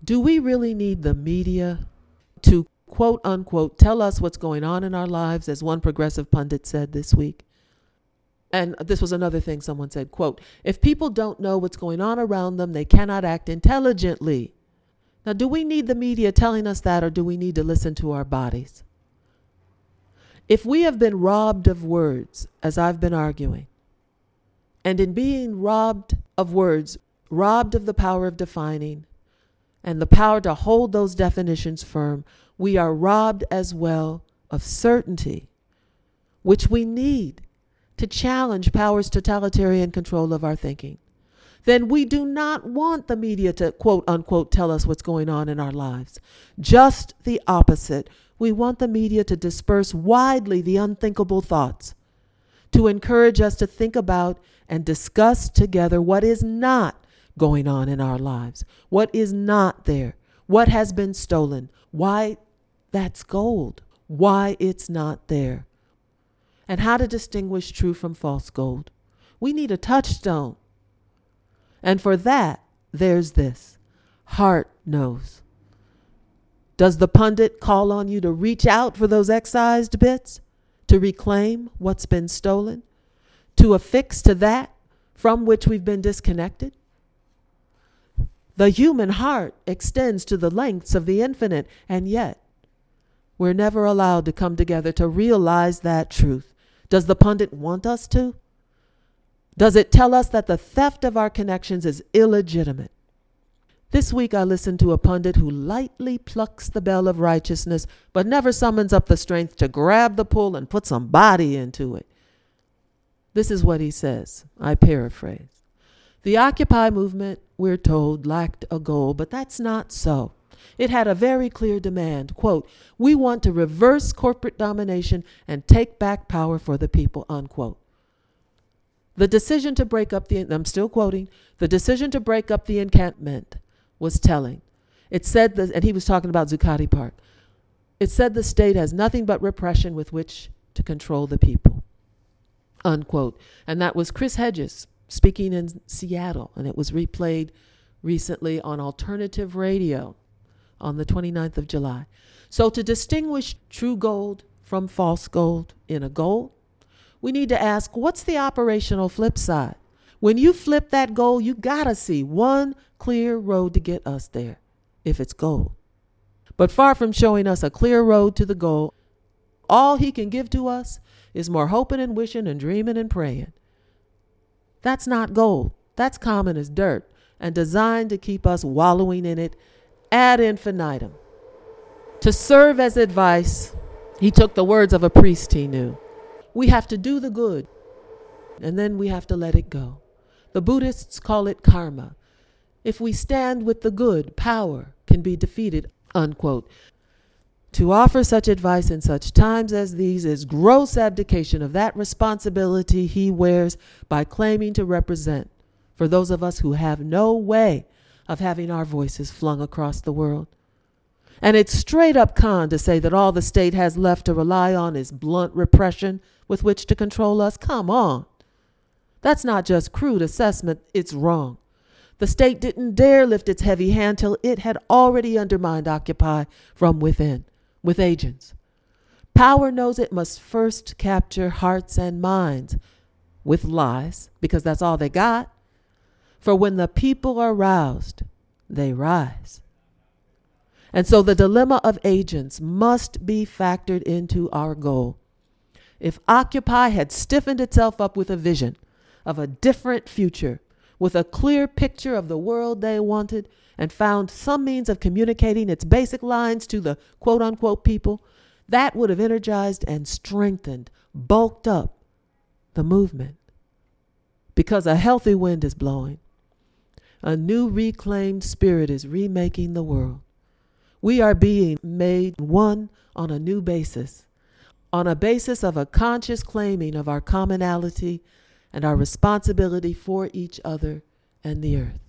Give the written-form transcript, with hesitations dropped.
Do we really need the media to quote unquote tell us what's going on in our lives, as one progressive pundit said this week? And this was another thing someone said, quote, if people don't know what's going on around them, they cannot act intelligently. Now, do we need the media telling us that, or do we need to listen to our bodies? If we have been robbed of words, as I've been arguing, and in being robbed of words, robbed of the power of defining and the power to hold those definitions firm, we are robbed as well of certainty, which we need to challenge power's totalitarian control of our thinking. Then we do not want the media to quote unquote tell us what's going on in our lives. Just the opposite. We want the media to disperse widely the unthinkable thoughts, to encourage us to think about and discuss together what is not going on in our lives, what is not there, what has been stolen, why that's gold, why it's not there, and how to distinguish true from false gold. We need a touchstone. And for that, there's this. Heart knows. Does the pundit call on you to reach out for those excised bits, to reclaim what's been stolen, to affix to that from which we've been disconnected? The human heart extends to the lengths of the infinite, and yet we're never allowed to come together to realize that truth. Does the pundit want us to? Does it tell us that the theft of our connections is illegitimate? This week I listened to a pundit who lightly plucks the bell of righteousness, but never summons up the strength to grab the pull and put some body into it. This is what he says. I paraphrase. The Occupy movement, we're told, lacked a goal, but that's not so. It had a very clear demand, quote, we want to reverse corporate domination and take back power for the people, unquote. The decision to break up I'm still quoting, the decision to break up the encampment was telling. It said that, and he was talking about Zuccotti Park. It said the state has nothing but repression with which to control the people, unquote. And that was Chris Hedges speaking in Seattle, and it was replayed recently on alternative radio on the 29th of July. So to distinguish true gold from false gold in a goal, we need to ask, what's the operational flip side? When you flip that goal, you gotta see one clear road to get us there, if it's gold. But far from showing us a clear road to the goal, all he can give to us is more hoping and wishing and dreaming and praying. That's not gold. That's common as dirt and designed to keep us wallowing in it ad infinitum. To serve as advice, he took the words of a priest he knew. We have to do the good, and then we have to let it go. The Buddhists call it karma. If we stand with the good, power can be defeated, unquote. To offer such advice in such times as these is gross abdication of that responsibility he wears by claiming to represent for those of us who have no way of having our voices flung across the world. And it's straight up con to say that all the state has left to rely on is blunt repression with which to control us. Come on. That's not just crude assessment, it's wrong. The state didn't dare lift its heavy hand till it had already undermined Occupy from within, with agents. Power knows it must first capture hearts and minds with lies, because that's all they got. For when the people are roused, they rise. And so the dilemma of agents must be factored into our goal. If Occupy had stiffened itself up with a vision of a different future, with a clear picture of the world they wanted, and found some means of communicating its basic lines to the quote-unquote people, that would have energized and strengthened, bulked up the movement. Because a healthy wind is blowing. A new reclaimed spirit is remaking the world. We are being made one on a new basis, on a basis of a conscious claiming of our commonality and our responsibility for each other and the earth.